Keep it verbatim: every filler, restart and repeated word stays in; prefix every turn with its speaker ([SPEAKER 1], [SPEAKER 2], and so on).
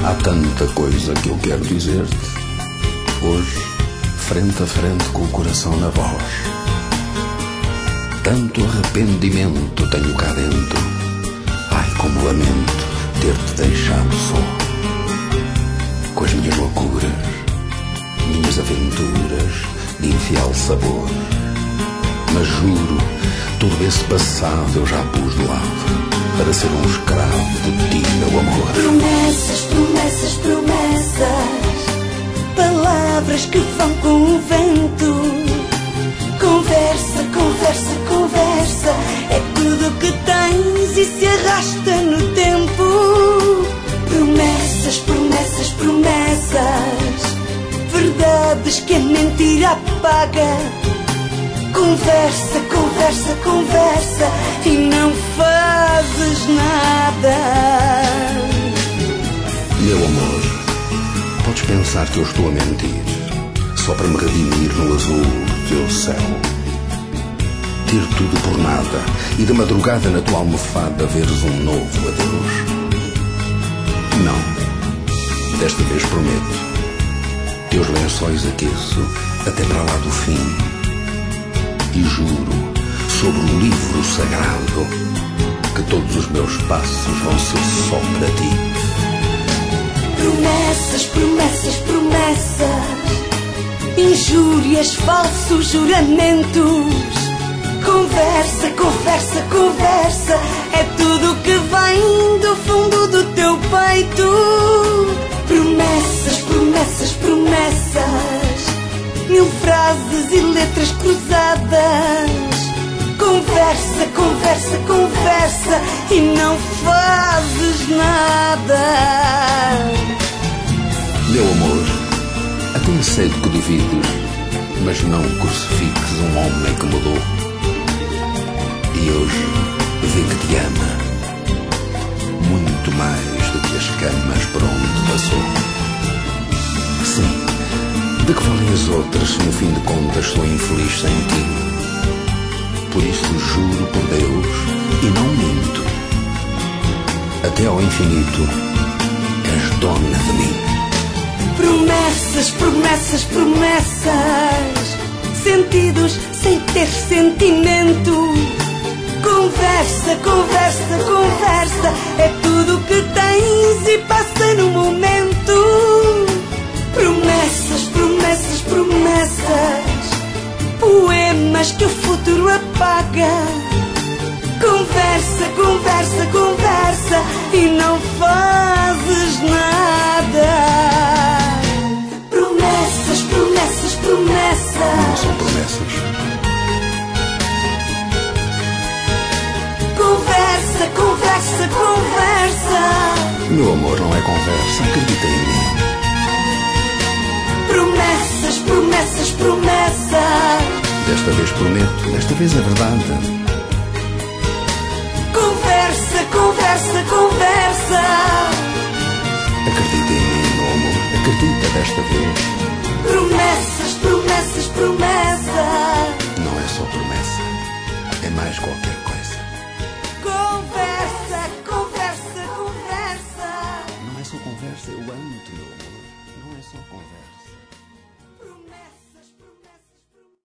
[SPEAKER 1] Há tanta coisa que eu quero dizer-te. Hoje, frente a frente com o coração na voz. Tanto arrependimento tenho cá dentro. Ai, como lamento ter-te deixado só. Com as minhas loucuras, minhas aventuras de infiel sabor. Mas juro, todo esse passado eu já pus de lado para ser um escravo de ti, meu amor.
[SPEAKER 2] Promessas, promessas, promessas, palavras que vão com o vento. Conversa, conversa, conversa, é tudo que tens e se arrasta no tempo. Promessas, promessas, promessas, verdades que a mentira apaga. Conversa, conversa, conversa e não fazes nada.
[SPEAKER 1] Meu amor, podes pensar que eu estou a mentir só para me redimir no azul do teu céu. Ter tudo por nada e de madrugada na tua almofada veres um novo adeus. Não, desta vez prometo. Teus lençóis aqueço até para lá do fim. E juro, sobre o livro sagrado, que todos os meus passos vão ser só para ti.
[SPEAKER 2] Promessas, promessas, promessas, injúrias, falsos juramentos. Conversa, conversa, conversa, é tudo que vem do fundo do teu peito. Promessas, promessas, promessas, mil frases e letras cruzadas. Conversa, conversa, conversa e não fazes nada.
[SPEAKER 1] Meu amor, até aceito que duvides, mas não crucifiques um homem que mudou. E hoje vê que te ama muito mais do que as camas por onde passou. Sim, de que valem as outras se no fim de contas sou infeliz sem ti? Por isso juro por Deus e não minto, até ao infinito és dona de mim.
[SPEAKER 2] Promessas, promessas, promessas, sentidos sem ter sentimento. Conversa, conversa, conversa, é tudo que tens e passa no momento. Promessas, promessas, promessas, poemas que o futuro apaga. Conversa, conversa, conversa e não fazes nada. Promessas, promessas, promessas.
[SPEAKER 1] Não são promessas.
[SPEAKER 2] Conversa, conversa, conversa.
[SPEAKER 1] Meu amor, não é conversa, acredita em mim.
[SPEAKER 2] Promessas, promessas, promessas.
[SPEAKER 1] Desta vez prometo, desta vez é verdade.
[SPEAKER 2] Conversa, conversa, conversa.
[SPEAKER 1] Acredita em mim, meu amor, acredita desta vez.
[SPEAKER 2] Promessas, promessas, promessas.
[SPEAKER 1] Não é só promessa, é mais qualquer coisa.
[SPEAKER 2] Conversa, conversa, conversa.
[SPEAKER 1] Não é só conversa, eu amo-te, meu amor. Não é só conversa.